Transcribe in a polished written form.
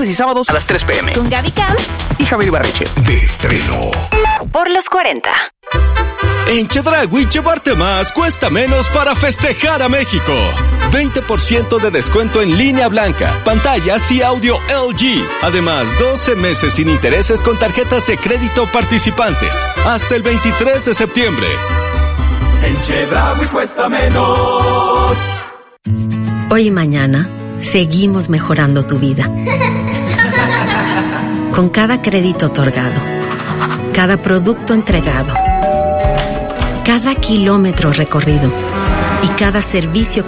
y sábados a las 3 p.m. Con Gaby Camps y Javier Ibarreche. De estreno. Por los 40. En Chedraui llevarte más cuesta menos para festejar a México. 20% de descuento en línea blanca, pantallas y audio LG. Además, 12 meses sin intereses con tarjetas de crédito participantes. Hasta el 23 de septiembre. En Chedraui cuesta menos. Hoy y mañana seguimos mejorando tu vida. Con cada crédito otorgado, cada producto entregado, cada kilómetro recorrido y cada servicio